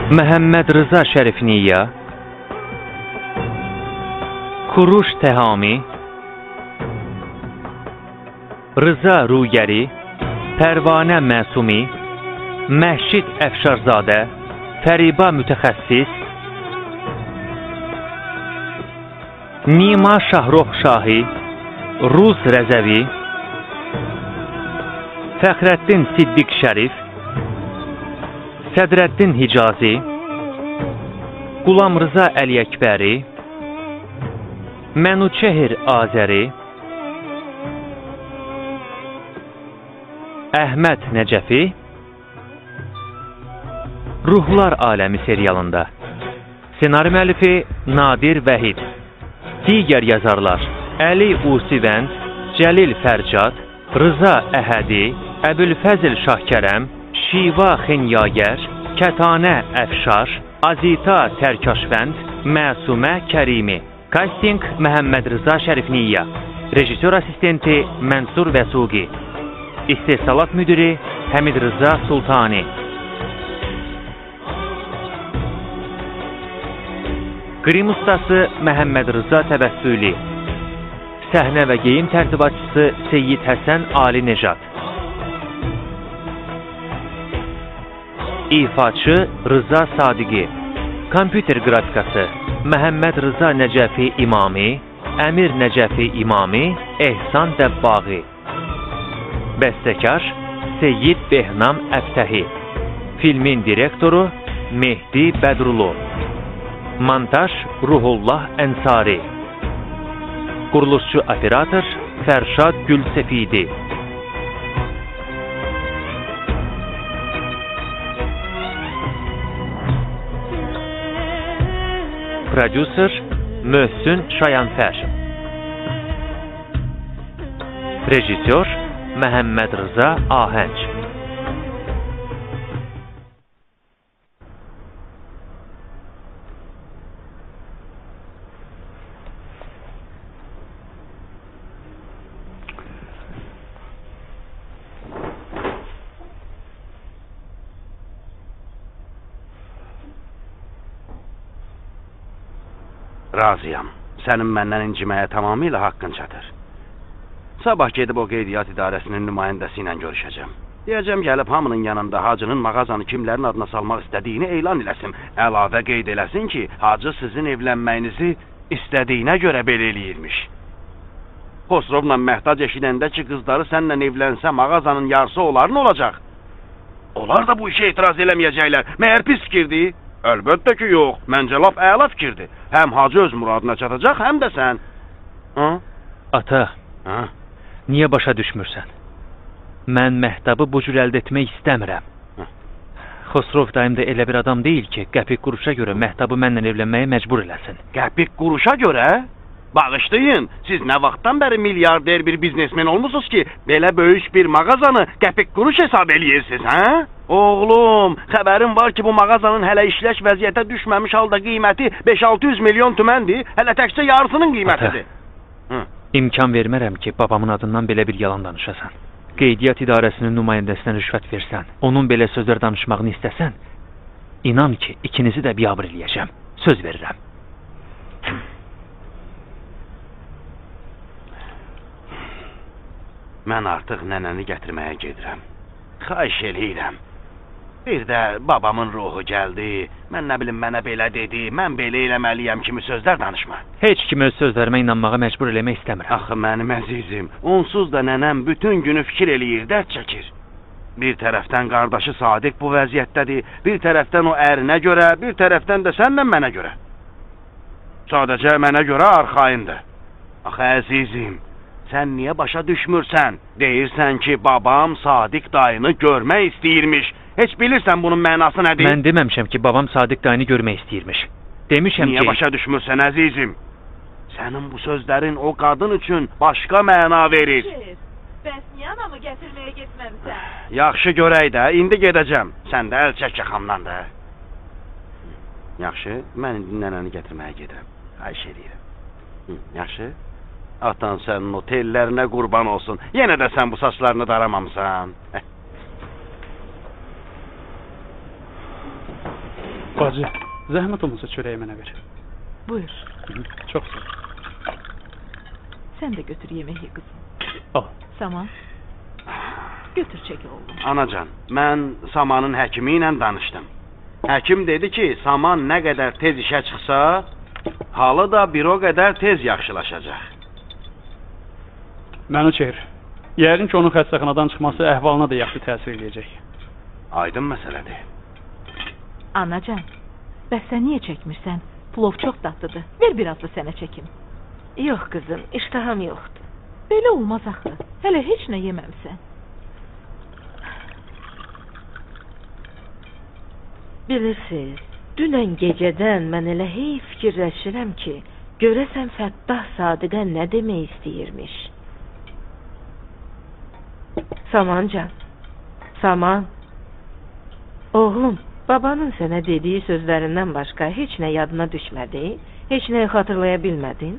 Məhəmməd Rıza Şərifniyya, Kuruş Təhami, Rıza Rugəri, Pərvanə Məsumi, Məhşid Əfşarzadə, Fəriba Mütəxəssis, Nima Şahrox Şahi, Ruz Rəzəvi, Fəxrəddin Siddiq Şərif, Sədrəddin Hicazi, Qulam Rıza Əliyəkbəri, Mənuçehir Azəri, Əhməd Nəcəfi, Ruhlar Aləmi serialında. Senari müəllifi Nadir Vəhid. Digər yazarlar Əli Usivənd, Cəlil Fərcad, Rıza Əhədi, Əbülfəzl Şahkərəm, Şiva Xenyagər, Kətanə Əfşar, Azita Tərkaşvənd, Məsumə Kərimi. Casting Məhəmməd Rıza Şərifniyya. Rejissor assistenti Mənsur Vəsuqi. İstehsalat müdiri Həmid Rıza Sultani. Qrim ustası Məhəmməd Rıza Təbəssüli. Səhnə və geyim tərtibatçısı Seyyid Həsən Ali Nejad. İfaçı Rıza Sadiqi. Kompüter qrafikası Məhəmməd Rıza Nəcəfi İmami, Əmir Nəcəfi İmami, Ehsan Dəbbaği. Bəstəkar Seyyid Behnam Əftəhi. Filmin direktoru Mehdi Bədrulu. Montaj Ruhullah Ənsari. Quruluşçu operator Fərşad Gülsefidi. Prodüser Möhsün Şayanfər. Rejissor Məhəmməd Rıza Ahənc. Razıyam. Sənin məndən inciməyə tamamilə haqqın çatır. Sabah gedib o qeydiyyat idarəsinin nümayəndəsi ilə görüşəcəm. Deyəcəm gəlib hamının yanında Hacının mağazanı kimlərin adına salmaq istədiyini elan eləsin. Əlavə qeyd eləsin ki, Hacı sizin evlənməyinizi istədiyinə görə belə eləyirmiş. Xosrovla Məhtac eşidəndə ki, qızları sənlə evlənsə mağazanın yarısı onların olacaq. Onlar da bu işə etiraz eləməyəcəklər. Məyər pis fikirdir? Əlbəttə ki, yox. Məncə laf əla fikirdir. Həm Hacı öz muradına çatacaq, həm də sən. Ata, niyə başa düşmürsən? Mən Məhtabı bu cür əldə etmək istəmirəm. Xosrov dayım da elə bir adam deyil ki, qəpik quruşa görə Məhtabı mənlə evlənməyə məcbur eləsin. Qəpik quruşa görə? Bağışlayın, siz nə vaxtdan bəri milyarder bir biznesmen olmuşsunuz ki, belə böyük bir mağazanı qəpik quruş hesab eləyirsiniz, hə? Oğlum, xəbərim var ki, bu mağazanın hələ işləş vəziyyətə düşməmiş halda qiyməti 5-600 milyon tüməndir, hələ təkcə yarısının qiymətidir. İmkan vermərəm ki, babamın adından belə bir yalan danışasan. Qeydiyyat idarəsinin nümayəndəsinə rüşvət versən, onun belə sözlər danışmağını istəsən, inan ki, ikinizi də biabır eləyəcəm. Söz verirəm. Mən artıq nənəni gətirməyə gedirəm. Xahiş eləyirəm. Bir də babamın ruhu gəldi, mən nə bilim mənə belə dedi, mən belə eləməliyəm kimi sözlər danışma. Heç kimi öz sözlərimə inanmağa məcbur eləmək istəmirəm. Axı mənim əzizim, onsuz da nənəm bütün günü fikir eləyir, dərd çəkir. Bir tərəfdən qardaşı Sadiq bu vəziyyətdədir, bir tərəfdən o ərinə görə, bir tərəfdən də sənlə mənə görə. Sadəcə mənə görə arxayındır. Axı əzizim, sən niyə başa düşmürsən? Deyirsən ki, babam Sadiq dayını görmək istəyirmiş. Heç bilirsən bunun mənası nədir? Mən deməmişəm ki, babam Sadiq dayını görmək istəyirmiş. Demişəm ki... Niyə başa düşmürsən əzizim? Sənin bu sözlərin o qadın üçün başqa məna verir. Bəs niyə anamı gətirməyə getməmsən? Yaxşı görək də, indi gedəcəm. Sən də əl çək yaxamdan da. Yaxşı, mən indi nənəni gətirməyə gedirəm. Xahiş edirəm. Yaxşı? Atan sənin o tellərinə qurban olsun. Yenə də sən bu saçlarını daramamısan. Bacı, zəhmət olmasa çörəyi mənə ver. Buyur. Çox sağ ol. Sen de götür yemeği kızım. Al. Saman. Götür çek oğlum. Anacan, mən Samanın həkimi ilə danışdım. Həkim dedi ki, Saman nə qədər tez işə çıxsa, halı da bir o qədər tez yaxşılaşacaq. Məni çevir. Yəqin ki, onun xəstəxanadan çıxması əhvalına da yaxşı təsir edəcək. Aydın məsələdir. Anacan, bəs sen niye çekmirsən? Plov çok tatlıdır. Ver biraz da sənə çekim. Yox qızım, iştaham yoxdur. Belə olmaz axı. Hələ heç nə yeməmsən. Bilirsiniz, dünən gecədən mən elə hey fikirləşirəm ki, görəsən Fəttah Sadiqə nə demək istəyirmiş. Samancan, Saman, oğlum, babanın sənə dediyi sözlərindən başqa heç nə yadına düşmədi, heç nəyi xatırlaya bilmədin?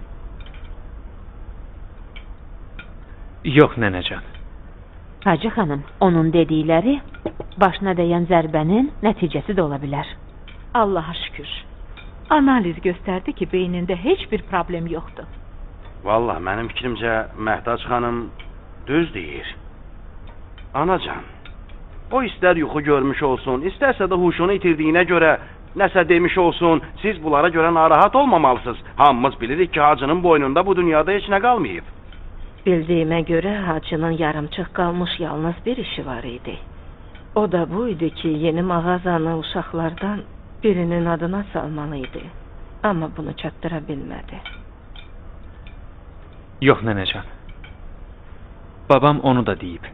Yox, nənəcan. Hacı xanım, onun dedikləri başına dəyən zərbənin nəticəsi də ola bilər. Allah'a şükür. Analiz gösterdi ki beyninde hiçbir problem yoktu. Vallahi mənim fikrimcə Məhtac xanım düz deyir. Anacan, o istər yuxu görmüş olsun, istərsə də huşunu itirdiyinə görə nəsə demiş olsun, siz bunlara görə narahat olmamalısınız. Hamımız bilirik ki, hacının boynunda bu dünyada heç nə qalmayıb. Bildiyimə görə hacının yarımçıq qalmış yalnız bir işi var idi. O da bu idi ki, yeni mağazanı uşaqlardan birinin adına salmalıydı. Amma bunu çatdıra bilmədi. Yox, nənəcan. Babam onu da deyib.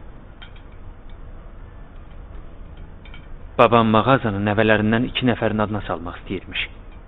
Babam mağazanın nəvələrindən 2 nəfərin adına salmaq istəyirmiş.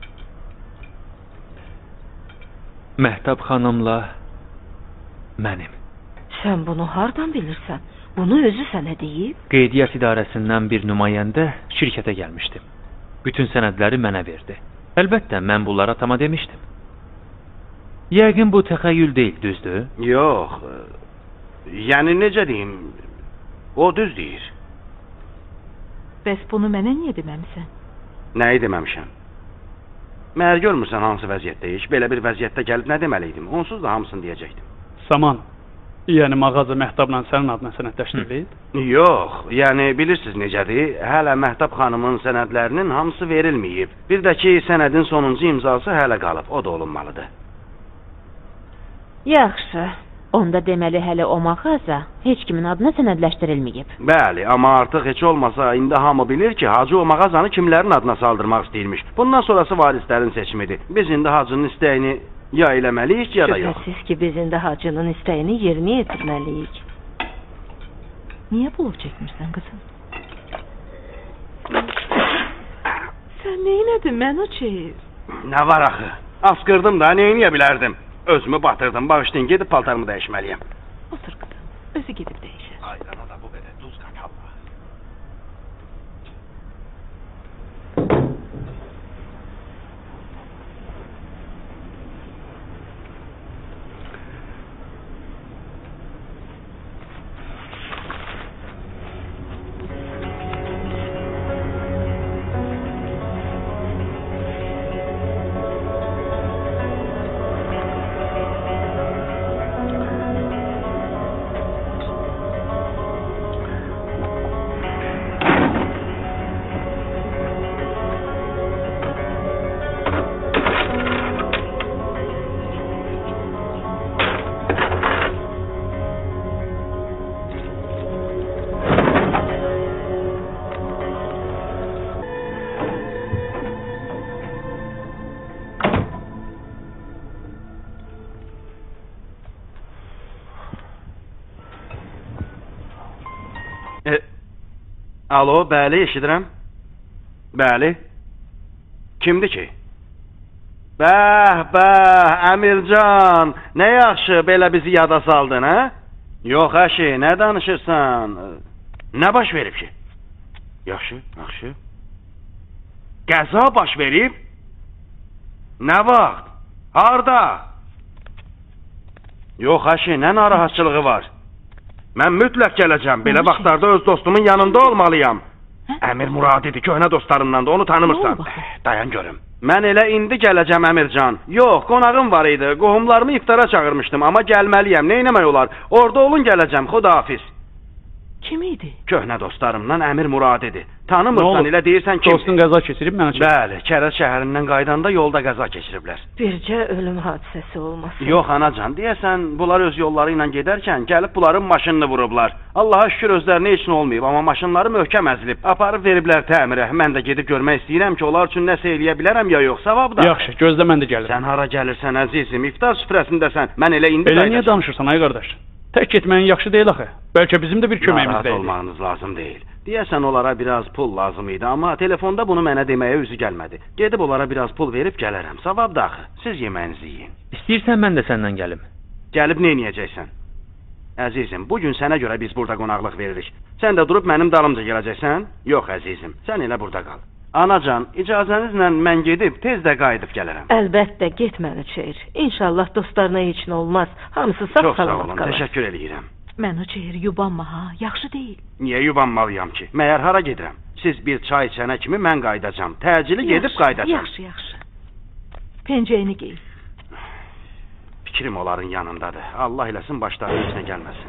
Məhtab xanımla mənim. Sən bunu hardan bilirsən? Bunu özü sənə deyib? Qeydiyyat idarəsindən bir nümayəndə şirkətə gəlmişdim. Bütün sənədləri mənə verdi. Əlbəttə, mən bunlara atama demişdim. Yəqin bu təxəyyül deyil, düzdür? Yox, yəni necə deyim, o düz deyir. Bəs bunu mənə niyə deməmisən? Nəyi deməmişəm? Məhər görmürsən hansı vəziyyətdəyik? Belə bir vəziyyətdə gəlib nə deməliydim? Onsuz da hamısını deyəcəkdim. Saman, yəni mağaza Məhtabla sənin adına sənədləşdirilib? Yox, yəni bilirsiniz necədir? Hələ Məhtab xanımın sənədlərinin hamısı verilməyib. Bir də ki, sənədin sonuncu imzası hələ qalıb, o da olunmalıdır. Yaxşı, onda deməli hələ o mağaza heç kimin adına sənədləşdirilməyib. Bəli, amma artıq heç olmasa indi hamı bilir ki, hacı o mağazanı kimlərin adına saldırmaq istəyirmiş. Bundan sonrası varislərin seçimidir. Biz indi hacının istəyini ya eləməliyik, ya da yox. Şübhəsiz ki, biz indi hacının istəyini yerinə yetirməliyik. Niye plov çekmirsən kızım? Sen neynədin Mənuçiz? Nə var axı? Askırdım da, neyniyə bilərdim? Özümü batırdım, bağışlayın, gedib paltarımı dəyişməliyəm. Otur kızım, özü gidip değişir. Aydana da bu qədər duz qatallar. Alo, bəli, eşidirəm. Bəli. Kimdir ki? Bəh, Əmircan, nə yaxşı belə bizi yada saldın, hə? Yox, əşi, nə danışırsan? Nə baş verib ki? Yaxşı, yaxşı. Qəza baş verib? Nə vaxt? Harda? Yox, əşi, nə narahatçılığı var? Mən mütləq gələcəm, belə vaxtlarda öz dostumun yanında olmalıyam. Əmir Murad idi, köhnə dostlarımdan da, onu Nə tanımırsan. oldu baxı? Dayan görüm. Mən elə indi gələcəm Əmircan. Yox, qonağım var idi. Qohumlarımı iftara çağırmışdım, amma gəlməliyəm. Nə etmək olar? Orada olun gələcəm. Xudahafiz. Kim idi? Köhnə dostlarımdan Əmir Murad idi. Nə Tanımırsan, olub? elə deyirsən kim? Dostun qəza keçirib mənə çək. Bəli, Kərəz şəhərindən qaydanda yolda qəza keçiriblər. Bircə ölüm hadisəsi olmasın. Yox anacan, deyəsən bunlar öz yolları ilə gedərkən gəlib bunların maşınını vurublar. Allaha şükür özlərinə heç nə olmayıb, amma maşınları möhkəm əzilib. Aparıb veriblər təmirə. Mən də gedib görmək istəyirəm ki, onlar üçün nəsə eləyə bilərəm ya yox, savab da. Yaxşı, gözlə mən də gəlirəm. Sən hara gəlirsən əzizim, iftar süfrəsindəsən. Mən elə indi Elə niyə danışırsan ay qardaş? Tək getməyin yaxşı deyil axı. Bəlkə bizim də bir köməyimiz Narahat deyil. olmağınız lazım deyil. Deyəsən onlara biraz pul lazım idi, amma telefonda bunu mənə deməyə üzü gəlmədi. Gedib onlara biraz pul verib gələrəm. Savab da axı. Siz yeməyinizi yeyin. İstəyirsən mən də səndən gəlim. Gəlib nə edəcəksən? Əzizim, bu gün sənə görə biz burada qonaqlıq veririk. Sən də durub mənim dalımca gələcəksən? Yox əzizim, sən elə burada qal. Anacan, icazənizlə mən gedib tez də qayıdıb gələrəm. Əlbəttə, get məni çeyir. İnşallah dostlarına heç nə olmaz. Hamısı sağ Çox sağ salamat olun, qalar. təşəkkür eləyirəm. Mən o çeyir yubanma ha, yaxşı deyil. Niyə yubanmalıyam ki? Məyər hara gedirəm? Siz bir çay içənə kimi mən qaydacam. Təcili gedib qaydacam. Yaxşı, yaxşı. Pencəyini giy. Fikrim onların yanındadır. Allah eləsin başlarına heç nə gəlməsin.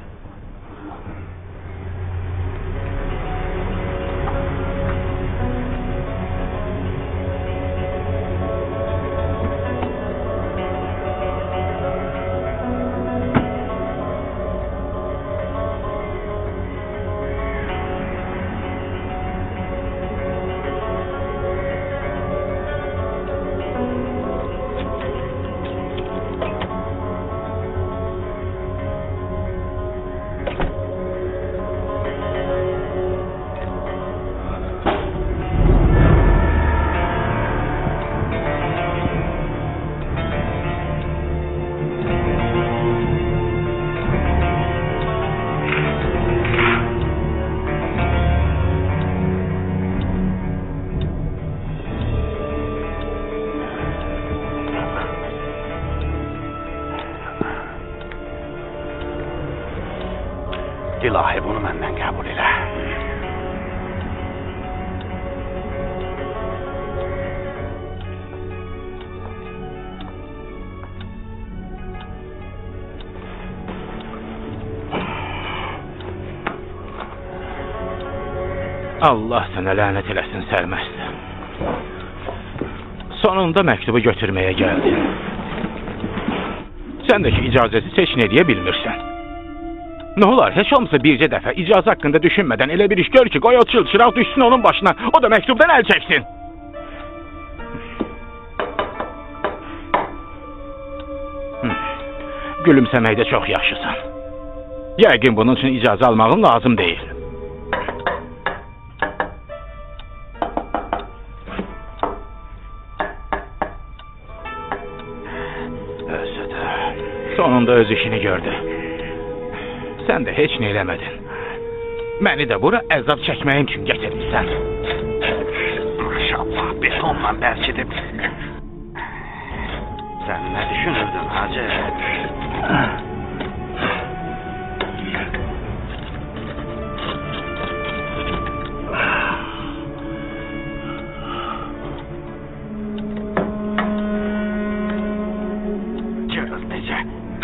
İlahi bunu məndən qəbul elə. Allah sənə lənət eləsin sərməst. Sonunda məktubu götürməyə gəldin. Sən də ki icazəsi heç nə deyə bilmirsən. Nə olar, heç olmasa bircə dəfə icazə haqqında düşünmədən elə bir iş gör ki, qoy o çıraq düşsün onun başına, o da məktubdan əl çəksin. Gülümsəməkdə çox yaxşısan. Yəqin bunun üçün icazə almağın lazım deyil. Sonunda öz işini gördü. Sən də heç nə eləmədin. Məni də bura əzab çəkməyim üçün gətirmişsən. Maşallah, betonla bərkidib. Sən nə düşünürdün, hacı? Gör necə.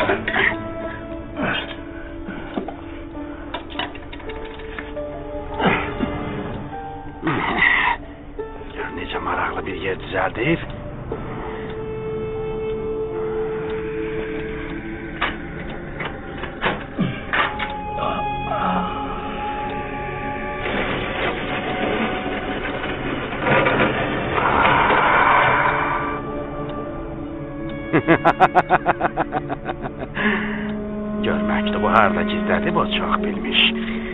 Necə maraqlı bir yer düzəldib. Gör məktubu harda gizlədib, o çox bilmiş.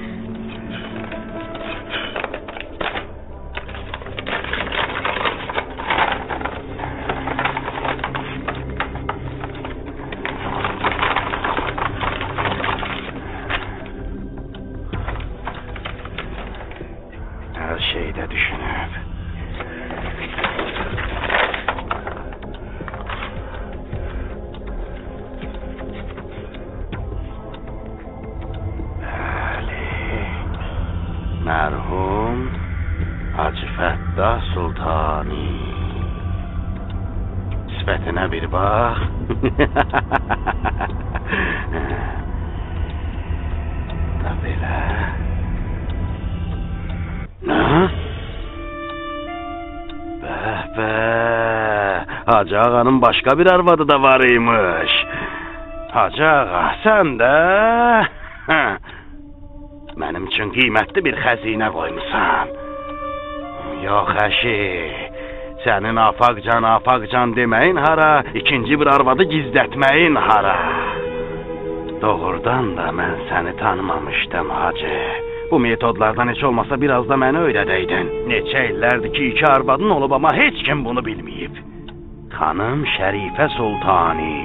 Hər şeyi də düşünüb. Bəli. Mərhum Hacı Fəttah Sultani. Sifətinə bir bax. Da belə. Nə? Bəh, Hacı ağanın başqa bir arvadı da var imiş. Hacı ağa, sən də mənim üçün qiymətli bir xəzinə qoymusan. Yox əşi, sənin afaqcan deməyin hara, ikinci bir arvadı gizlətməyin hara. Doğrudan da mən səni tanımamışdım hacı. Bu metodlardan heç olmasa biraz da məni öyrədəydin. Neçə illərdir ki, iki arvadın olub, amma heç kim bunu bilməyib. Xanım Şərifə Sultani.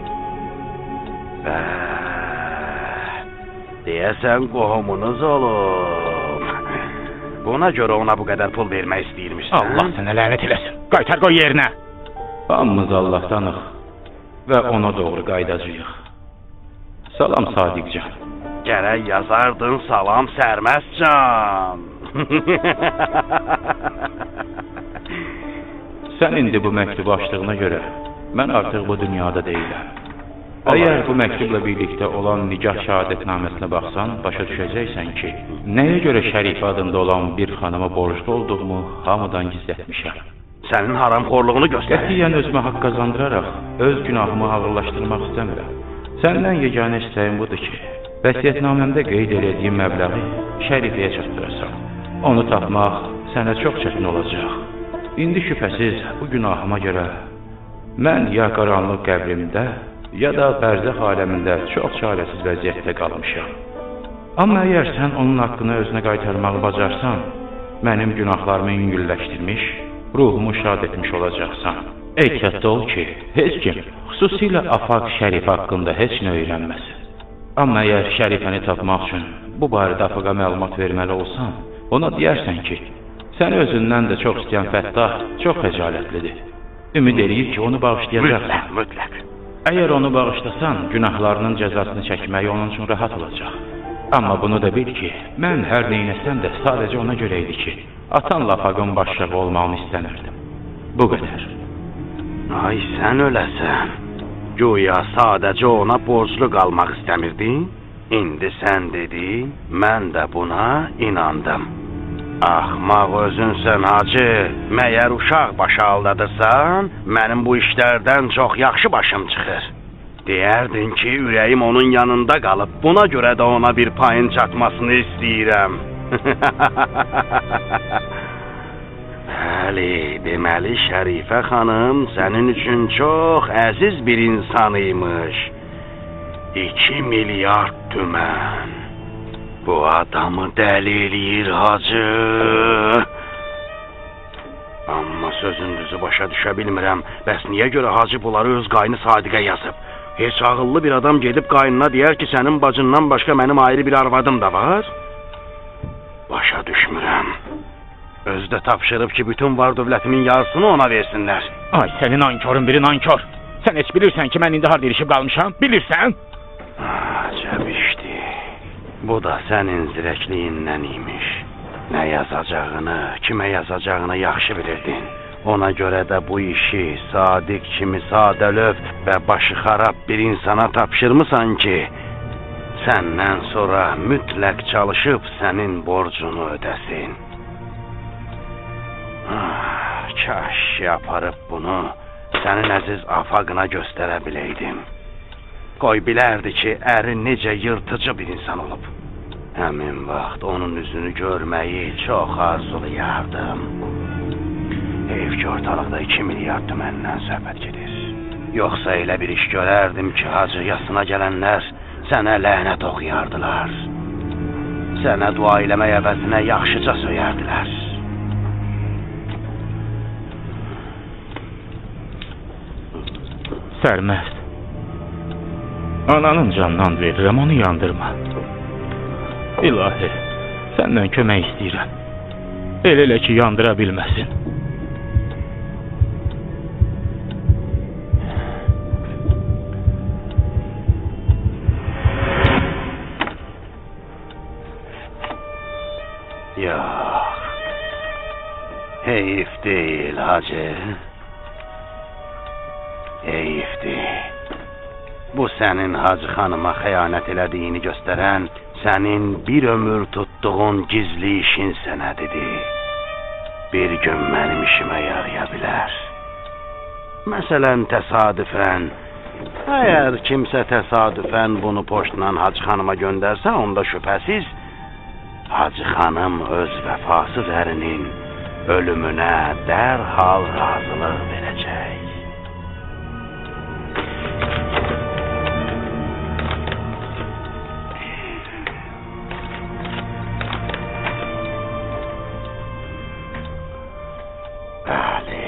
Deyəsən qohumunuz olub. Buna görə ona bu qədər pul vermək istəyirmişsən. Allah sənə lənət eləsin. Qaytar qoy yerinə. Hamımız Allahdanıq və ona doğru qaydacağıq. Salam Sadiqcan. Gərək yazardın salam Sərməstcan. Sən indi bu məktubu açdığına görə mən artıq bu dünyada deyiləm. Əgər bu məktubla birlikdə olan nikah şəhadətnaməsinə baxsan, başa düşəcəksən ki, nəyə görə Şərifə adında olan bir xanıma borclu olduğumu hamıdan gizlətmişəm. Sənin haramxorluğunu göstərir. Qətiyyən özümə haqq qazandıraraq öz günahımı ağırlaşdırmaq istəmirəm. Səndən yeganə istəyim budur ki, vəsiyyətnaməmdə qeyd elədiyim məbləği Şərifəyə çatdırasam. Onu tapmaq sənə çox çətin olacaq. İndi şübhəsiz bu günahıma görə mən ya qaranlıq qəbrimdə, ya da bərzəx aləmində çox çarəsiz vəziyyətdə qalmışam. Amma əgər sən onun haqqını özünə qaytarmağı bacarsan, mənim günahlarımı yüngülləşdirmiş, ruhumu şad etmiş olacaqsan. Ehtiyatda ol ki, heç kim, xüsusilə Afaq Şərifə haqqında heç nə öyrənməsin. Amma əgər Şərifəni tapmaq üçün bu barədə Afaqa məlumat verməli olsan, ona deyərsən ki, səni özündən də çox istəyən Fəttah çox xəcalətlidir. Ümid eləyir ki, onu bağışlayacaqsan. Mütləq. Əgər onu bağışlasan, günahlarının cəzasını çəkməyi onun üçün rahat olacaq. Amma bunu da bil ki, mən hər neynəsəm də sadəcə ona görə idi ki, atanla Afaqın başlığı olmağını istəmirdim. Bu qədər. Ay sən öləsən. Güya sadəcə ona borclu qalmaq istəmirdin. İndi sən dedin, mən də buna inandım. Axmaq özünsən hacı. Məyər uşaq başı aldadırsan, mənim bu işlərdən çox yaxşı başım çıxır. Deyərdin ki, ürəyim onun yanında qalıb, buna görə də ona bir payın çatmasını istəyirəm. Bəli, deməli Şərifə xanım sənin üçün çox əziz bir insan imiş. 2 milyard tümən. Bu adamı dəli eləyir hacı. Amma sözün düzü başa düşə bilmirəm. Bəs niyə görə hacı bunları öz qayını Sadiqə yazıb? Heç ağıllı bir adam gedib qaynına deyər ki, sənin bacından başqa mənim ayrı bir arvadım da var? Başa düşmürəm. Özdə tapşırıb ki, bütün var dövlətimin yarısını ona versinlər. Ay, sənin nankorun biri nankor. Sən heç bilirsən ki, mən indi harda ilişib qalmışam? Bilirsən? Acəb işdi. Bu da sənin zirəkliyindən imiş. Nə yazacağını, kimə yazacağını yaxşı bilirdin. Ona görə də bu işi Sadiq kimi sadəlöv və başı xarab bir insana tapşırmısan ki, səndən sonra mütləq çalışıb sənin borcunu ödəsin. Kaş yaparıb bunu sənin əziz Afaqına göstərə biləydim. Qoy bilərdi ki, əri necə yırtıcı bir insan olub. Həmin vaxt onun üzünü görməyi çox arzulayardım. Heyf ki, ortalıqda 2 milyard tüməndən söhbət gedir. Yoxsa elə bir iş görərdim ki, hacı yasına gələnlər sənə lənət oxuyardılar. Sənə dua eləmək əvəzinə yaxşıca söyərdilər. Sərməst. Ananın canından verirəm, onu yandırma. İlahi, səndən kömək istəyirəm. Elə ki, yandıra bilməsin. Yox. Heyif değil hacı. Heyifdir. Bu sənin hacı xanıma xəyanət elədiyini göstərən, sənin bir ömür tutduğun gizli işin sənədidir. Bir gün mənim işimə yaraya bilər. Məsələn, təsadüfən, əgər kimsə təsadüfən bunu poçtla hacı xanıma göndərsə, onda şübhəsiz hacı xanım öz vəfasız ərinin ölümünə dərhal razılıq verəcək. Bəli.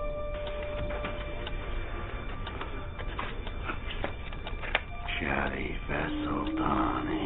Şərifə Sultanı.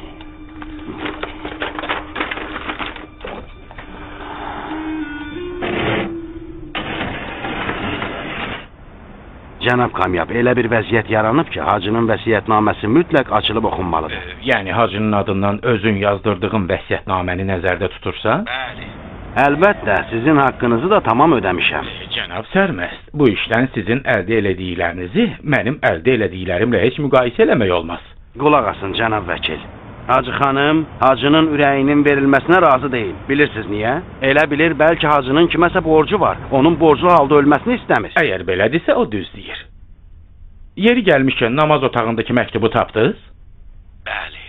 Cənab Kamyab, elə bir vəziyyət yaranıb ki, hacının vəsiyyətnaməsi mütləq açılıb oxunmalıdır. Yəni hacının adından özün yazdırdığın vəsiyyətnaməni nəzərdə tutursan? Bəli. Əlbəttə, sizin haqqınızı da tamam ödəmişəm. Cənab sərməst, bu işdən sizin əldə elədiklərinizi mənim əldə elədiklərimlə heç müqayisə eləmək olmaz. Qulaq asın, cənab vəkil. Hacı xanım, hacının ürəyinin verilməsinə razı deyil. Bilirsiniz niyə? Elə bilir, bəlkə hacının kiməsə borcu var. Onun borclu halda ölməsini istəmir. Əgər belədirsə, o düz deyir. Yeri gəlmişkən namaz otağındakı məktubu tapdınız? Bəli.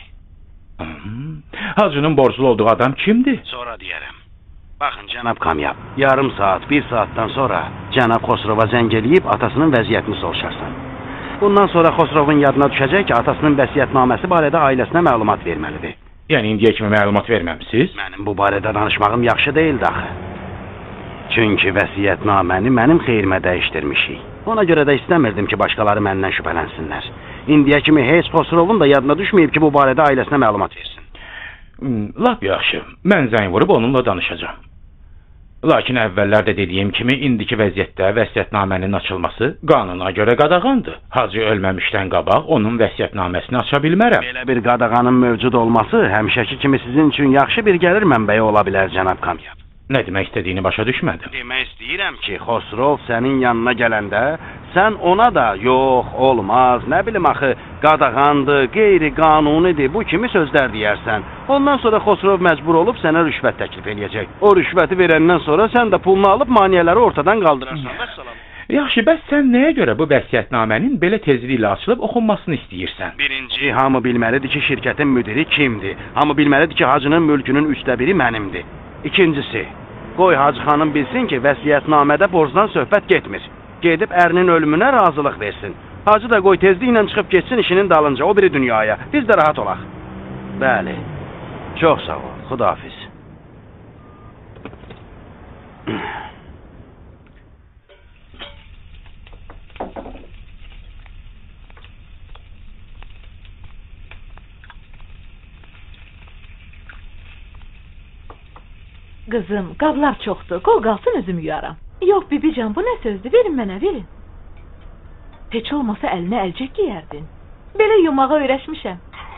Hacının borclu olduğu adam kimdir? Sonra deyərəm. Baxın, cənab Kamyab, yarım saat, bir saatdan sonra cənab Xosrova zəng eləyib atasının vəziyyətini soruşarsan. Bundan sonra Xosrovun yadına düşəcək ki, atasının vəsiyyətnaməsi barədə ailəsinə məlumat verməlidir. Yəni indiyə kimi məlumat verməmisiniz? Mənim bu barədə danışmağım yaxşı deyildi axı. Çünki vəsiyyətnaməni mənim xeyrimə dəyişdirmişik. Ona görə də istəmirdim ki, başqaları məndən şübhələnsinlər. İndiyə kimi heç Xosrovun da yadına düşməyib ki, bu barədə ailəsinə məlumat versin. Lap yaxşı, mən zəng vurub onunla danışacağım. Lakin əvvəllər də dediyim kimi, indiki vəziyyətdə vəsiyyətnamənin açılması qanuna görə qadağandır. Hacı ölməmişdən qabaq onun vəsiyyətnaməsini aça bilmərəm. Belə bir qadağanın mövcud olması həmişəki kimi sizin üçün yaxşı bir gəlir mənbəyi ola bilər, cənab Kamyab. Nə demək istədiyini başa düşmədim. Demək istəyirəm ki, Xosrov sənin yanına gələndə, sən ona da, yox, olmaz, nə bilim axı, qadağandır, qeyri-qanunidir, bu kimi sözlər deyərsən. Ondan sonra Xosrov məcbur olub sənə rüşvət təklif eləyəcək. O rüşvəti verəndən sonra sən də pulunu alıb maniyələri ortadan qaldırarsan. Vəssalam. Yaxşı, bəs sən nəyə görə bu vəsiyyətnamənin belə tezliklə açılıb oxunmasını istəyirsən? Birinci, hamı bilməlidir ki, şirkətin müdiri kimdir? Hamı bilməlidir ki, hacının mülkünün üçdə biri mənimdir. İkincisi, qoy hacı xanım bilsin ki, vəsiyyətnamədə borcdan söhbət getmir. Gedib ərinin ölümünə razılıq versin. Hacı da qoy tezliklə çıxıb getsin işinin dalınca, o biri dünyaya. Biz də rahat olaq. Bəli, çox sağ ol, xudahafiz. Qızım, qablar çoxdur, qol qalsın özüm yuyaram. Yox, bibican, bu nə sözdür? Verin mənə, verin. Heç olmasa əlinə əlcək giyərdin. Belə yumağa öyrəşmişəm.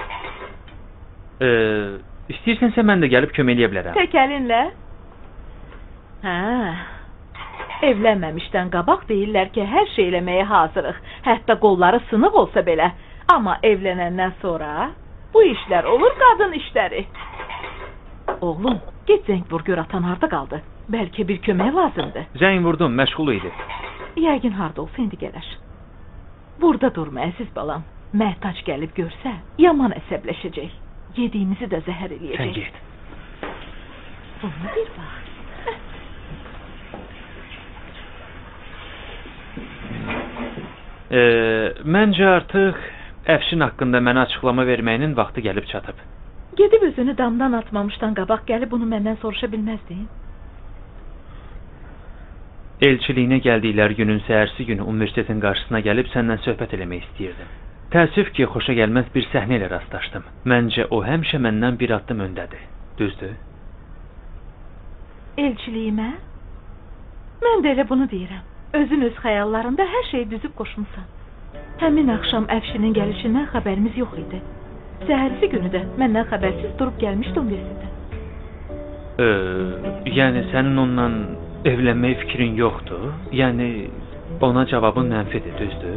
İstəyirsənsə mən də gəlib kömək eləyə bilərəm. Tək əlinlə? Hə. Evlənməmişdən qabaq deyirlər ki, hər şey eləməyə hazırıq. Hətta qolları sınıq olsa belə. Amma evlənəndən sonra bu işlər olur qadın işləri. Oğlum, get zəng vur gör atan harda qaldı. Bəlkə bir kömək lazımdır. Zəng vurdum, məşğul idi. Yəqin harda olsa indi gələr. Burada durma əziz balam. Məhtac gəlib görsə, yaman əsəbləşəcək. Yediyimizi də zəhər eləyəcək. Sən get. Bunu bir bax. Məncə artıq Əfşin haqqında mənə açıqlama verməyinin vaxtı gəlib çatıb. Gedib özünü damdan atmamışdan qabaq gəlib bunu məndən soruşa bilməzdin? Elçiliyinə gəldikləri günün səhərsi günü universitetin qarşısına gəlib səndən söhbət eləmək istəyirdim. Təəssüf ki, xoşa gəlməz bir səhnə ilə rastlaşdım. Məncə o həmişə məndən bir addım öndədir. Düzdür? Elçiliyimə? Mən də elə bunu deyirəm. Özün öz xəyallarında hər şeyi düzüb qoşmusan. Həmin axşam Əfşinin gəlişindən xəbərimiz yox idi. Səhərsi günü də məndən xəbərsiz durub gəlmişdi universitetə. Yəni sənin onunla Evlənmək fikrin yoxdur? Yəni ona cavabın mənfidir, düzdür?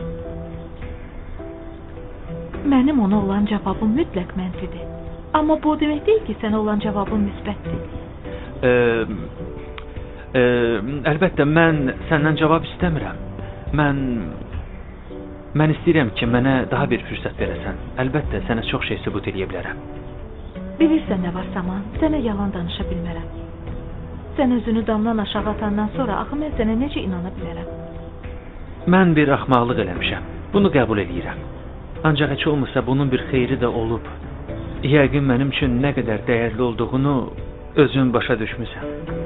Mənim ona olan cavabım mütləq mənfidir. Amma bu demək deyil ki, sənə olan cavabım müsbətdir. Əlbəttə, mən səndən cavab istəmirəm. Mən istəyirəm ki, mənə daha bir fürsət verəsən. Əlbəttə, sənə çox şey sübut edə bilərəm. Bilirsən nə var Saman, sənə yalan danışa bilmərəm. Sən özünü damdan aşağı atandan sonra axı mən sənə necə inana bilərəm? Mən bir axmaqlıq eləmişəm. Bunu qəbul edirəm. Ancaq heç olmasa bunun bir xeyri də olub. Yəqin mənim üçün nə qədər dəyərli olduğunu özün başa düşmüsən.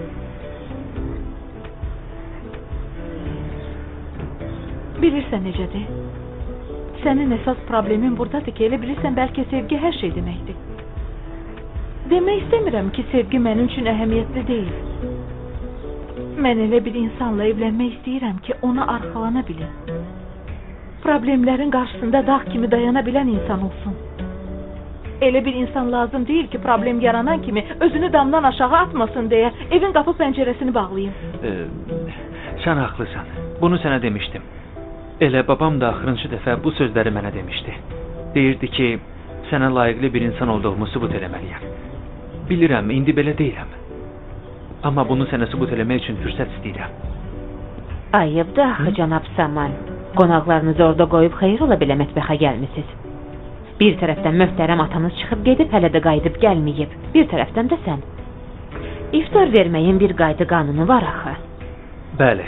Bilirsən necədir? Sənin əsas problemin buradadır ki, elə bilirsən bəlkə sevgi hər şey deməkdir. Demək istəmirəm ki, sevgi mənim üçün əhəmiyyətli deyil. Mən elə bir insanla evlənmək istəyirəm ki, ona arxalana bilim. Problemlərin qarşısında dağ kimi dayana bilən insan olsun. Elə bir insan lazım deyil ki, problem yaranan kimi özünü damdan aşağı atmasın deyə evin qapı pəncərəsini bağlayın. Sən haqlısan. Bunu sənə demişdim. Elə babam da axırıncı dəfə bu sözləri mənə demişdi. Deyirdi ki, sənə layiqli bir insan olduğumu sübut eləməliyəm. Bilirəm, indi belə deyirəm. Amma bunu sənə sübut eləmək üçün fürsət istəyirəm. Ayıbdır axı, cənab Saman. Qonaqlarınızı orada qoyub xeyir ola belə mətbəxə gəlmisiniz. Bir tərəfdən möhtərəm atanız çıxıb gedib, hələ də qayıdıb gəlməyib. Bir tərəfdən də sən. İftar verməyin bir qaydı qanunu var axı. Bəli.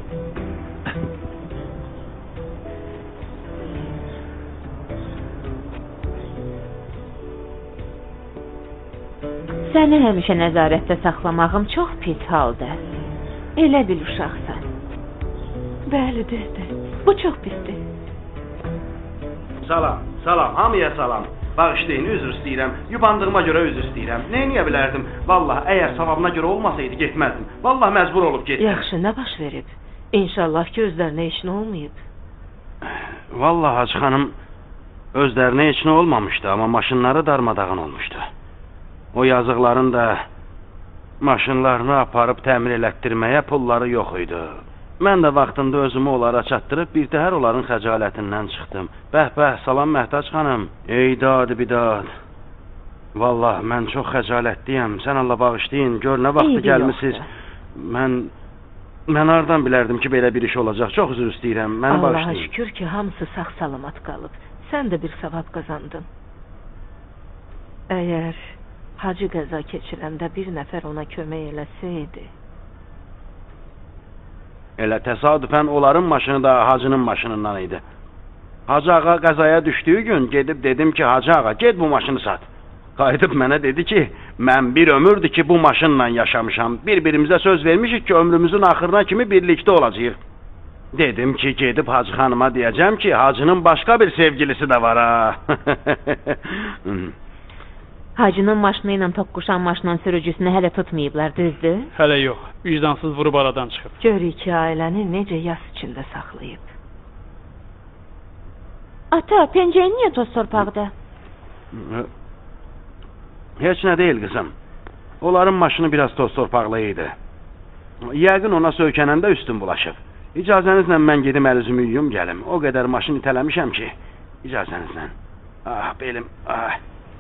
Səni həmişə nəzarətdə saxlamağım çox pis haldır. Elə bil uşaqsan. Bəli, düzdür. Bu çox pisdir. Salam, salam, hamıya salam. Bağışlayın, üzr istəyirəm. Yubandığıma görə üzr istəyirəm. Neyniyə bilərdim? Vallahi, əgər savabına görə olmasaydı getməzdim. Vallahi məcbur olub getdim. Yaxşı, nə baş verib? İnşallah ki, özlərinə heç nə olmayıb. Vallahi Hacı xanım, özlərinə heç nə olmamışdı, amma maşınları darmadağın olmuşdu. O yazıqların da maşınlarını aparıb təmir elətdirməyə pulları yox idi. Mən də vaxtında özümü onlara çatdırıb bir təhər onların xəcalətindən çıxdım. Bəh, salam Məhtac xanım. Ey dad bidad. Vallahi mən çox xəcalətliyəm. Sən Allah bağışlayın. Gör nə vaxtı gəlmisiniz. Mən hardan bilərdim ki, belə bir iş olacaq. Çox üzr istəyirəm. Məni bağışlayın. Allaha şükür ki, hamısı sağ-salamat qalıb. Sən də bir savab qazandın. Əgər Hacı qəza keçirəndə bir nəfər ona kömək eləsəydi. Elə təsadüfən onların maşını da Hacının maşınından idi. Hacı ağa qəzaya düşdüyü gün gedib dedim ki, Hacı ağa, get bu maşını sat. Qayıdıb mənə dedi ki, mən bir ömürdür ki, bu maşınla yaşamışam. Bir-birimizə söz vermişik ki, ömrümüzün axırına kimi birlikdə olacağıq. Dedim ki, gedib Hacı xanıma deyəcəm ki, Hacının başqa bir sevgilisi də var ha. Hacının maşını ilə toqquşan maşının sürücüsünü hələ tutmayıblar, düzdür? Hələ yox, vicdansız vurub aradan çıxıb. Gör iki ailəni necə yas içində saxlayıb. Ata, pəncəyin niyə toz torpaqda? Heç nə deyil qızım. Onların maşını biraz toz torpaqlı idi. Yəqin ona söykənəndə üstün bulaşıb. İcazənizlə mən gedim əl-üzümü yuyum gəlim. O qədər maşın itələmişəm ki. İcazənizlə. Ah, belim, ah.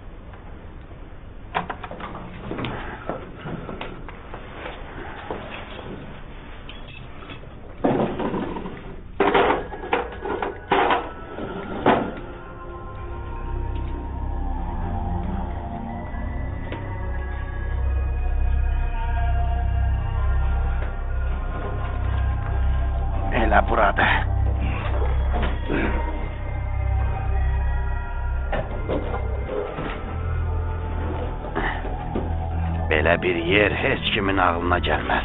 Elə burada. Belə bir yer heç kimin ağlına gəlməz.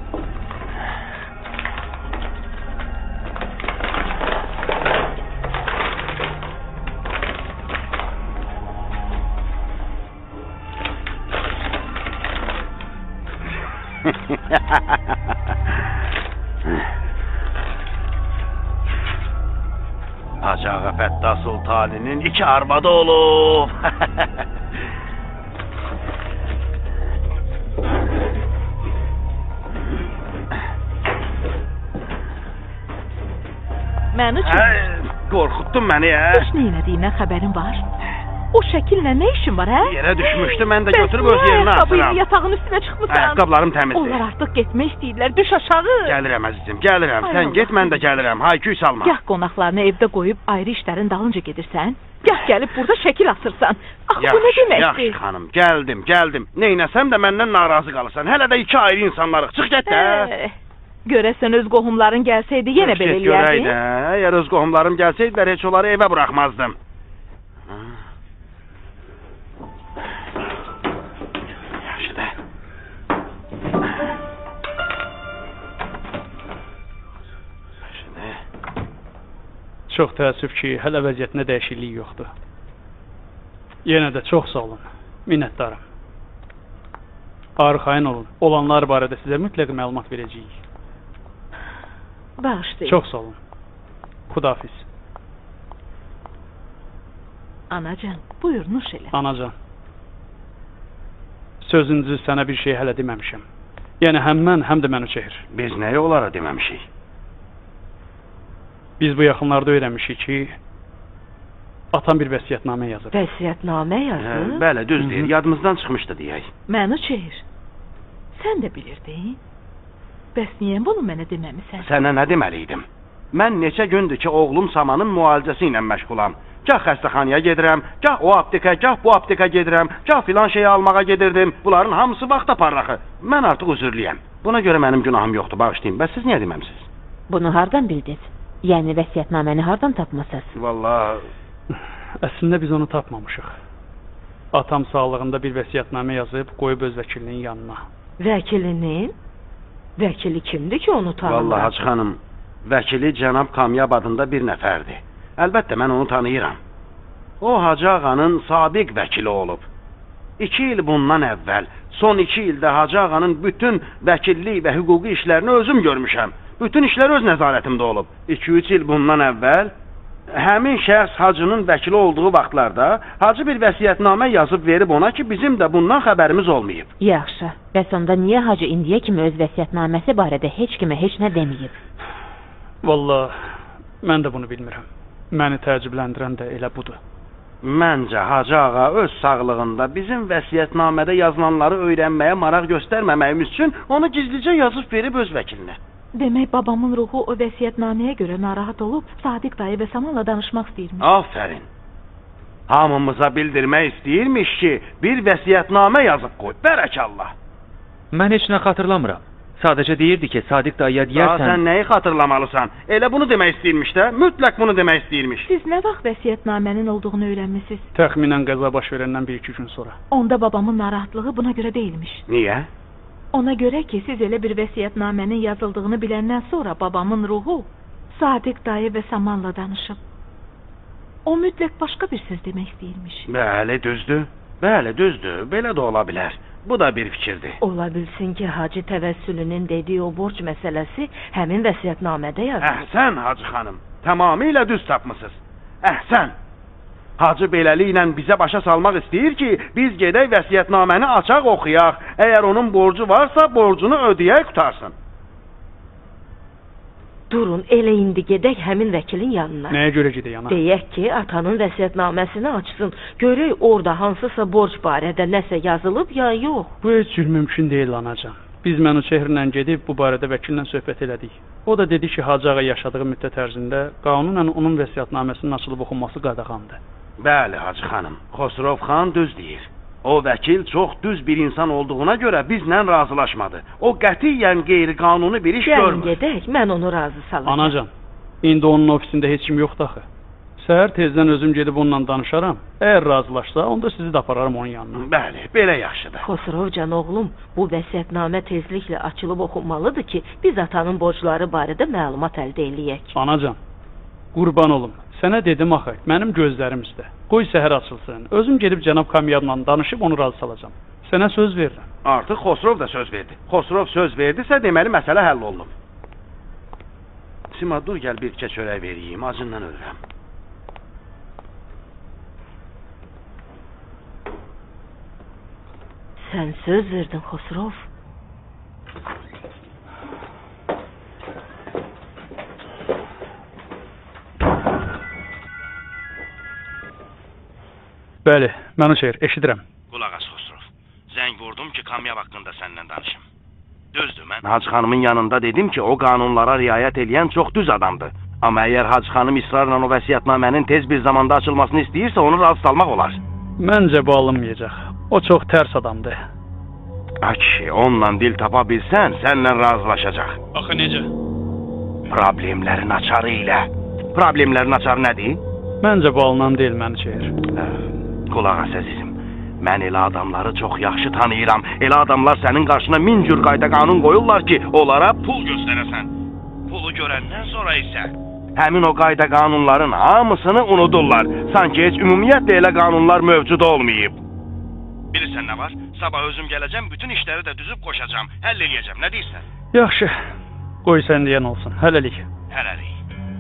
Hacı Ağa Fəttah Sultaninin 2 arvadı olub. Məni üçün. Qorxutdun məni, Heç nə elədiyindən xəbərin var? O şəkillə nə işin var, hə? Yerə düşmüşdü, mən də götürüb öz yerinə asıram. Yatağın üstünə çıxmısan. Ayaqqabılarım təmizdir. Onlar artıq getmək istəyirlər, düş aşağı. Gəlirəm əzizim, gəlirəm. Ay Sən Allah. get, mən də gəlirəm. Hay-küy salma. Gah qonaqlarını evdə qoyub ayrı işlərin dalınca gedirsən, gah gəlib burada şəkil asırsan. Axı bu nə deməkdir? Yaxşı xanım, gəldim. Neynəsəm də məndən narazı qalırsan. Hələ də iki ayrı insanlarıq. Çıx get də. Görəsən öz qohumların gəlsəydi yenə belə eləyərdin. Görəydə, əgər öz qohumlarım gəlsəydilər heç onları evə buraxmazdım. Yaxşı da. Çox təəssüf ki, hələ vəziyyətində dəyişiklik yoxdur. Yenə də çox sağ olun. Minnətdaram. Arxayın olun. Olanlar barədə sizə mütləq məlumat verəcəyik. Bağışlayın. Çox sağ olun. Xudafiz. Anacan, buyur, nuş elə. Anacan. Sözüncü sənə bir şey hələ deməmişəm. Yəni həm mən, həm də məni çəkir. Biz nəyə onlara deməmişik? Biz bu yaxınlarda öyrənmişik ki, atam bir vəsiyyətnamə yazır. Vəsiyyətnamə yazır? Bəli, düz deyir. Yadımızdan çıxmışdı deyək. Məni çeyir. Sən də bilirdin. Bəs niyə bunu mənə deməmisən? Sənə nə deməliydim? Mən neçə gündür ki, oğlum Samanın müalicəsi ilə məşğulam. Gah xəstəxanaya gedirəm, gah o aptekə, gah bu aptekə gedirəm, gah filan şeyi almağa gedirdim. Bunların hamısı vaxt apar axı. Mən artıq üzürlüyəm. Buna görə mənim günahım yoxdur, bağışlayın. Bəs siz niyə deməmisiz? Bunu hardan bildiniz? Yəni vəsiyyətnaməni hardan tapmısınız? Vallahi... Əslində biz onu tapmamışıq. Atam sağlığında bir vəsiyyətnamə yazıb, qoyub öz vəkilinin yanına. Vəkilinin? Vəkili kimdir ki onu tanımır? Vallahi Hacı xanım, vəkili cənab Kamyab adında bir nəfərdir. Əlbəttə, mən onu tanıyıram. O, Hacı ağanın sabiq vəkili olub. 2 il bundan əvvəl, son 2 ildə Hacı ağanın bütün vəkillik və hüquqi işlərini özüm görmüşəm. Bütün işlər öz nəzarətimdə olub. 2-3 il bundan əvvəl, həmin şəxs Hacının vəkili olduğu vaxtlarda Hacı bir vəsiyyətnamə yazıb verib ona ki, bizim də bundan xəbərimiz olmayıb. Yaxşı. Bəs onda niyə Hacı indiyə kimi öz vəsiyyətnaməsi barədə heç kimə heç nə deməyib? Vallahi, mən də bunu bilmirəm. Məni təəccübləndirən də elə budur. Məncə Hacı ağa öz sağlığında bizim vəsiyyətnamədə yazılanları öyrənməyə maraq göstərməməyimiz üçün onu gizlicə yazıb verib öz vəkilinə. Demək babamın ruhu o vəsiyyətnaməyə görə narahat olub, Sadiq dayı və Samanla danışmaq istəyirmiş. Afərin. Hamımıza bildirmək istəyirmiş ki, bir vəsiyyətnamə yazıb qoy. Bərəkallah. Mən heç nə xatırlamıram. Sadəcə deyirdi ki, Sadiq dayıya Daha deyərsən... sən nəyi xatırlamalısan? Elə bunu demək istəyirmiş də, mütləq bunu demək istəyirmiş. Siz nə vaxt vəsiyyətnamənin olduğunu öyrənmisiniz? Təxminən qəza baş verəndən 1-2 gün sonra. Onda babamın narahatlığı buna görə deyilmiş. Niyə? Ona görə ki, siz elə bir vəsiyyətnamənin yazıldığını biləndən sonra babamın ruhu Sadiq dayı və Samanla danışıb. O mütləq başqa bir söz demək istəyirmiş. Bəli, düzdür. Bəli, düzdür. Belə də ola bilər. Bu da bir fikirdir. Ola bilsin ki, Hacı təvəssülünün dediyi o borc məsələsi həmin vəsiyyətnamədə yazılır. Əhsən, Hacı xanım. Tamamilə düz tapmısınız. Əhsən. Hacı beləliklə bizə başa salmaq istəyir ki, biz gedək vəsiyyətnaməni açaq oxuyaq. Əgər onun borcu varsa, borcunu ödəyək qutarsın. Durun, elə indi gedək həmin vəkilin yanına. Nəyə görə gedək yana? Deyək ki, atanın vəsiyyətnaməsini açsın. Görək orada hansısa borc barədə nəsə yazılıb ya yox. Bu heç cür mümkün deyil anacan. Biz Mənuçehrlə gedib bu barədə vəkillə söhbət elədik. O da dedi ki, Hacı ağa yaşadığı müddət ərzində qanunən onun vəsiyyətnaməsinin açılıb oxunması qadağandır. Bəli, Hacı xanım. Xosrov xan düz deyir. O vəkil çox düz bir insan olduğuna görə bizlə razılaşmadı. O qətiyyən qeyri-qanuni bir iş görmür. Gəlin gedək, mən onu razı salacağım. Anacan, indi onun ofisində heç kim yoxdur axı. Səhər tezdən özüm gedib onunla danışaram. Əgər razılaşsa, onda sizi də apararam onun yanına. Bəli, belə yaxşıdır. Xosrovcan oğlum, bu vəsiyyətnamə tezliklə açılıb oxunmalıdır ki, biz atanın borcları barədə məlumat əldə eləyək. Anacan, qurban olum. Sənə dedim axı, mənim gözlərim üstə. Qoy səhər açılsın. Özüm gedib cənab Kamyabla danışıb onu razı salacağam. Sənə söz verirəm. Artıq Xosrov da söz verdi. Xosrov söz verdisə, deməli məsələ həll olunub. Sima, dur gəl bir tikə çörək vereyim, acından ölürəm. Sən söz verdin, Xosrov. Bəli, Mənuşehir, eşidirəm. Qulaq as Xosrov. Zəng vurdum ki, Kamyab haqqında səninlə danışım. Düzdür, mən Hacı xanımın yanında dedim ki, o qanunlara riayət eləyən çox düz adamdır. Amma əgər Hacı xanım israrla o vəsiyyətnamənin tez bir zamanda açılmasını istəyirsə, onu razı salmaq olar. Məncə bu alınmayacaq. O çox tərs adamdır. A kişi, onunla dil tapa bilsən, səninlə razılaşacaq. Axı necə? Problemlərin açarı ilə. Problemlərin açarı nədir? Məncə bu alınan deyil Mənuşehir. Qulaq as əzizim. Mən elə adamları çox yaxşı tanıyıram. Elə adamlar sənin qarşına min cür qayda qanun qoyurlar ki, onlara pul göstərəsən. Pulu görəndən sonra isə həmin o qayda qanunların hamısını unudurlar. Sanki heç ümumiyyətlə elə qanunlar mövcud olmayıb. Bilirsən nə var? Sabah özüm gələcəm, bütün işləri də düzüb qoşacağam. Həll eləyəcəm. Nə deyirsən? Yaxşı. Qoy sən deyən olsun. Hələlik. Hələlik.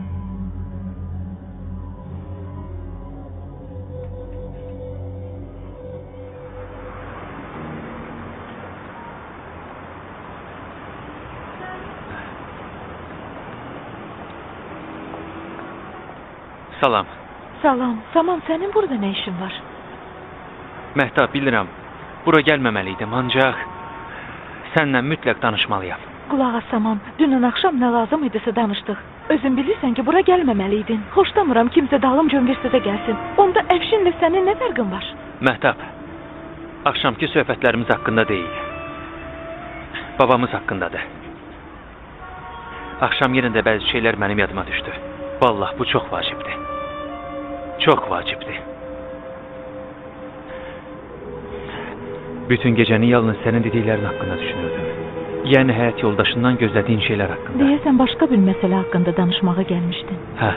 Salam. Salam. Saman, sənin burada nə işin var? Məhtəb, bilirəm. Bura gəlməməliydim, ancaq səninlə mütləq danışmalıyam. Qulaq as Saman, dünən axşam nə lazım idisə danışdıq. Özün bilirsən ki, bura gəlməməliydin. Xoşlamıram kimsə dalımca universitetə gəlsin. Onda Əfşinlə sənin nə fərqin var? Məhtəb, axşamki söhbətlərimiz haqqında deyil. Babamız haqqındadır. Axşam yenə də bəzi şeylər mənim yadıma düşdü. Vallahi bu çox vacibdir. Çox vacibdir. Bütün gecəni yalnız sənin dediklərin haqqında düşünürdüm. Yəni həyat yoldaşından gözlədiyin şeylər haqqında. Deyəsən başqa bir məsələ haqqında danışmağa gəlmişdin. Hə.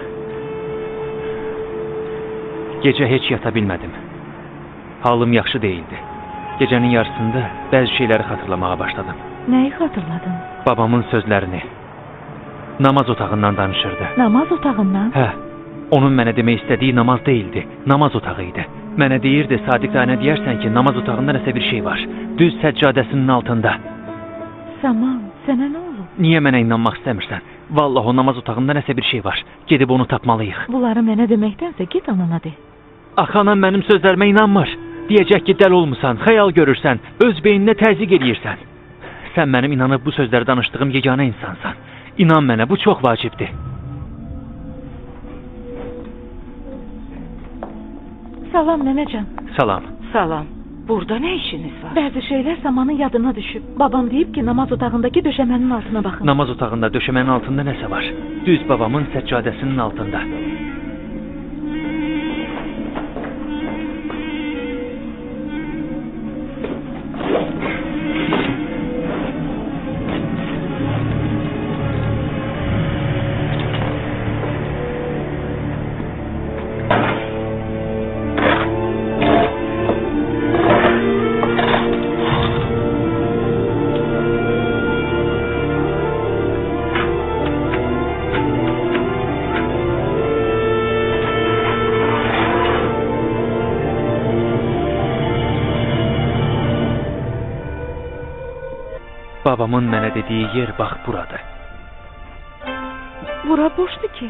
Gecə heç yata bilmədim. Halım yaxşı deyildi. Gecənin yarısında bəzi şeyləri xatırlamağa başladım. Nəyi xatırladın? Babamın sözlərini. Namaz otağından danışırdı. Namaz otağından? Hə. Onun mənə demək istədiyi namaz deyildi. Namaz otağı idi. Mənə deyirdi, Sadiq dayına deyərsən ki, namaz otağında nəsə bir şey var. Düz səccadəsinin altında. Saman, sənə nə olub? Niyə mənə inanmaq istəmirsən? Vallahi o namaz otağında nəsə bir şey var. Gedib onu tapmalıyıq. Bunları mənə deməkdənsə git anana de. Axı anam mənim sözlərimə inanmır. Deyəcək ki, dəl olmusan, xəyal görürsən, öz beyninə təzyiq eləyirsən. Sən mənim inanıb bu sözləri danışdığım yeganə insansan. İnan mənə, bu çox vacibdir. Salam nənəcan. Salam. Salam. Burada nə işiniz var? Bəzi şeylər Samanın yadına düşüb. Babam deyib ki, namaz otağındakı döşəmənin altına baxın. Namaz otağında döşəmənin altında nəsə var. Düz babamın səccadəsinin altında. Babamın mənə dediyi yer bax buradır. Bura boşdur ki.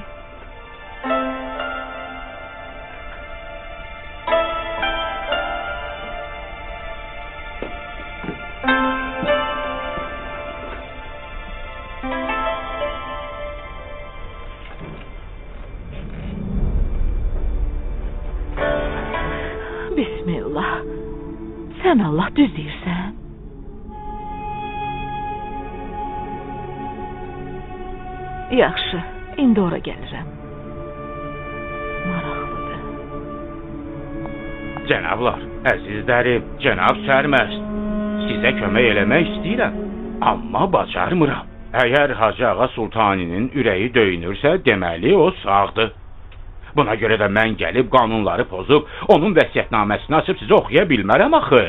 Bismillah. Sən Allah düz deyirsən. Yaxşı, indi ora gəlirəm. Maraqlıdır. Cənablar, əzizlərim, cənab sərməst, sizə kömək eləmək istəyirəm, amma bacarmıram. Əgər Hacı Ağa Sultaninin ürəyi döyünürsə, deməli o sağdır. Buna görə də mən gəlib qanunları pozub, onun vəsiyyətnaməsini açıb sizə oxuya bilmərəm axı.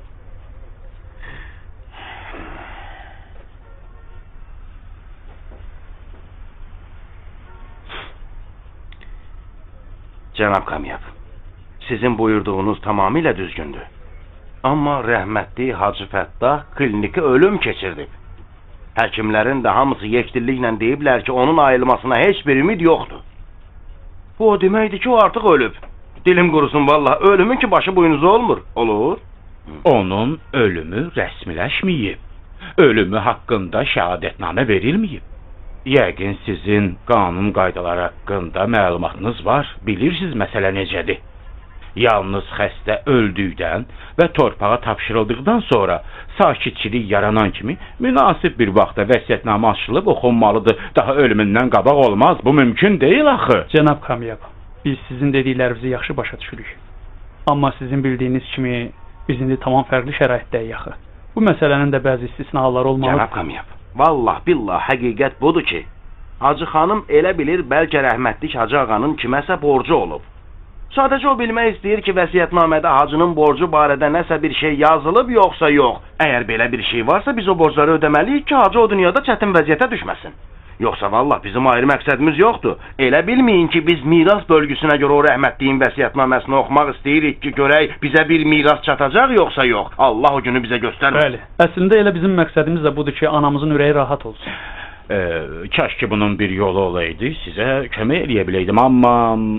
Cənab Kamyab, sizin buyurduğunuz tamamilə düzgündür. Amma rəhmətli Hacı Fəttah kliniki ölüm keçirdib. Həkimlərin də hamısı yekdilliklə deyiblər ki, onun ayılmasına heç bir ümid yoxdur. Bu o deməkdir ki, o artıq ölüb. Dilim qurusun vallah. Ölümün ki başı boynuzu olmur. Olur. Onun ölümü rəsmiləşməyib. Ölümü haqqında şəhadətnamə verilməyib. Yəqin sizin qanun qaydaları haqqında məlumatınız var. Bilirsiniz məsələ necədir. Yalnız xəstə öldükdən və torpağa tapşırıldıqdan sonra sakitçilik yaranan kimi münasib bir vaxtda vəsiyyətnamə açılıb oxunmalıdır. Daha ölümündən qabaq olmaz. Bu mümkün deyil axı. Cənab Kamyab, biz sizin dediklərinizi yaxşı başa düşürük. Amma sizin bildiyiniz kimi biz indi tamam fərqli şəraitdəyik axı. Bu məsələnin də bəzi istisna halları olmalı. Cənab Kamyab, vallah billah həqiqət budur ki, Hacı xanım elə bilir bəlkə rəhmətlik Hacı ağanın kiməsə borcu olub. Sadəcə o bilmək istəyir ki, vəsiyyətnamədə Hacının borcu barədə nəsə bir şey yazılıb yoxsa yox. Əgər belə bir şey varsa biz o borcları ödəməliyik ki, Hacı o dünyada çətin vəziyyətə düşməsin. Yoxsa vallah bizim ayrı məqsədimiz yoxdur. Elə bilməyin ki, biz miras bölgüsünə görə o rəhmətliyin vəsiyyətnaməsini oxumaq istəyirik ki, görək bizə bir miras çatacaq yoxsa yox. Allah o günü bizə göstərməsin. Bəli, əslində elə bizim məqsədimiz də budur ki, anamızın ürəyi rahat olsun. Kaş ki bunun bir yolu olaydı, sizə kömək eləyə biləydim, amma...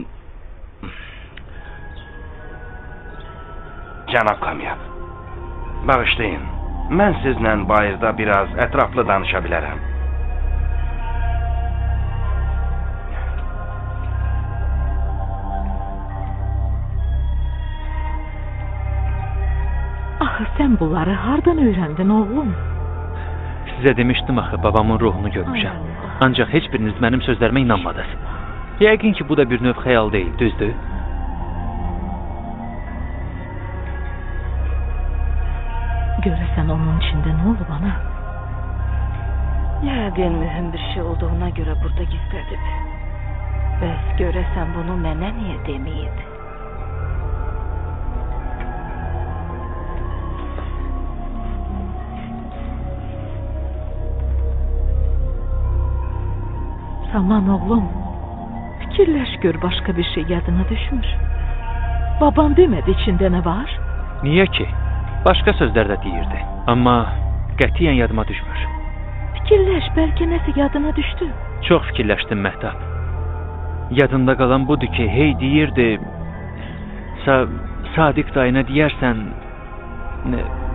Cənab Kamyab, bağışlayın, mən sizlə bayırda biraz ətraflı danışa bilərəm. Axı sən bunları hardan öyrəndin, oğlum? Sizə demişdim axı, babamın ruhunu görmüşəm. Ancaq heç biriniz mənim sözlərimə inanmadınız. Yəqin ki, bu da bir növ xəyal deyil, düzdür? Görəsən onun içində nə olub ana? Yəqin mühüm bir şey olduğuna görə burada gizlədib. Bəs görəsən bunu mənə niyə deməyib? Saman oğlum, fikirləş gör başqa bir şey yadına düşmür. Baban demədi içində nə var? Niyə ki? Başqa sözlər də deyirdi. Amma qətiyyən yadıma düşmür. Fikirləş, bəlkə nəsə yadına düşdü. Çox fikirləşdim Məhtab. Yadımda qalan budur ki, hey deyirdi, Sadiq dayına deyərsən,